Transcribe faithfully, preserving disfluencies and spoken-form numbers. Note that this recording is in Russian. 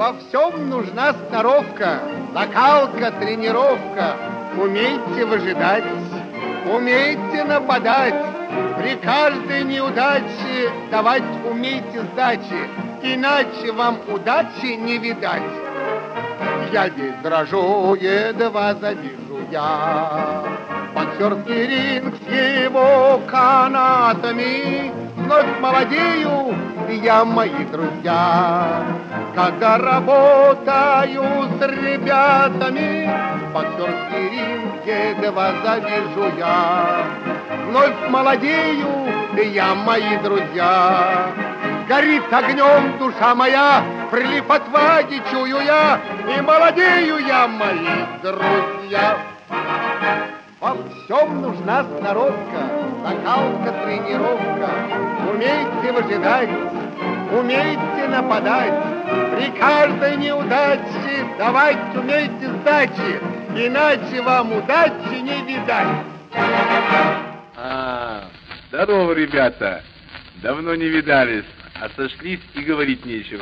Во всем нужна сноровка, закалка, тренировка. Умейте выжидать, умейте нападать. При каждой неудаче давать умейте сдачи, иначе вам удачи не видать. Я весь дрожу, едва завижу я боксерский ринг с его канатами. Вновь молодею я, мои друзья, когда работаю с ребятами. Боксерский ринг едва завижу я. Вновь молодею я, мои друзья. Горит огнем душа моя, прилив отваги чую я, и молодею я, мои друзья. Во всем нужна сноровка, закалка, тренировка. Умейте выжидать, умейте нападать. При каждой неудаче давать умейте сдачи, иначе вам удачи не видать. А, здорово, ребята. Давно не видались, а сошлись и говорить нечего.